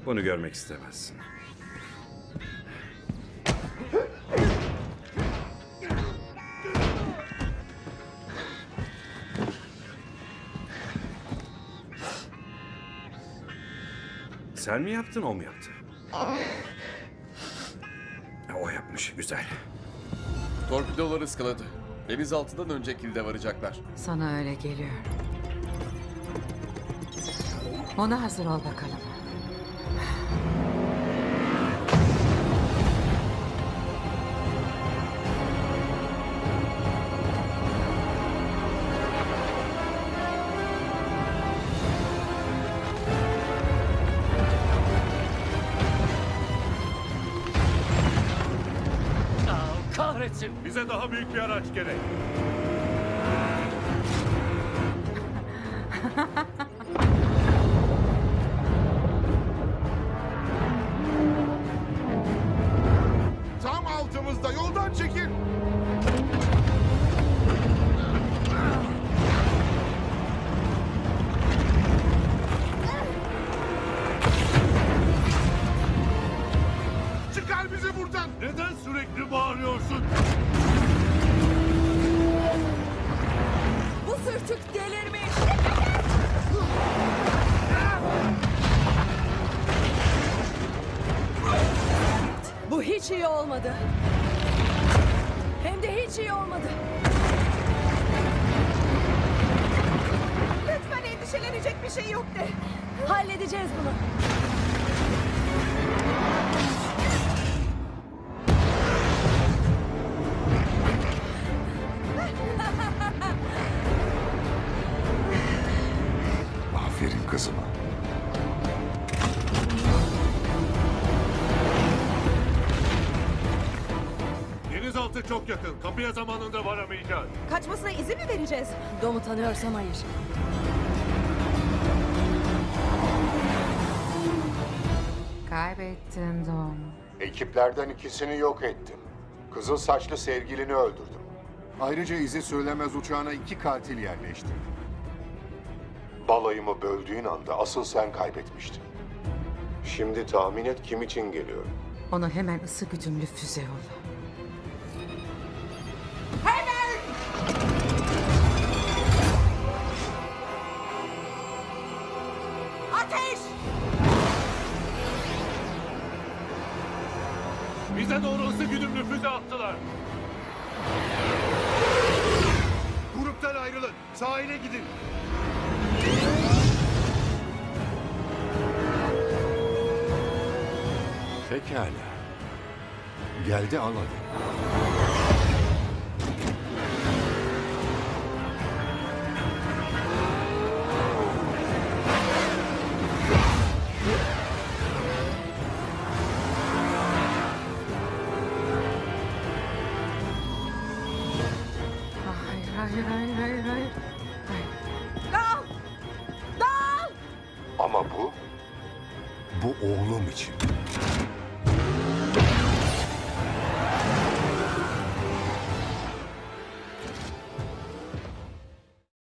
Bunu görmek istemezsin. Sen mi yaptın, o mu yaptı? O yapmış, güzel. Torpidolar ıskaladı. Denizaltıdan önce kilde varacaklar. Sana öyle geliyor. Ona hazır ol bakalım. Kahretsin. Bize daha büyük bir araç gerek. Tam altımızda, yoldan çekil. Çıkar bizi buradan. Neden sürekli bağırıyorsun? Bu sürtük delirmiş. Bu hiç iyi olmadı. Hem de hiç iyi olmadı. Lütfen endişelenecek bir şey yok de. Halledeceğiz bunu. Aferin kızıma. Denizaltı çok yakın. Kapıya zamanında varamayacağız. Kaçmasına izin mi vereceğiz? Dom'u tanıyorsam hayır. Kaybettin Dom. Ekiplerden ikisini yok ettim. Kızıl saçlı sevgilini öldürdüm. Ayrıca izi söylemez uçağına 2 katil yerleştirdim. Balayımı böldüğün anda asıl sen kaybetmiştin. Şimdi tahmin et kim için geliyorum. Ona hemen ısı güdümlü füze yolla. Ateş! Bize doğru ısı güdümlü füze attılar. Gruptan ayrılın. Sahile gidin. Pekala. Geldi, al hadi. Hayır. Dal! Dal! Ama bu Bu oğlum için.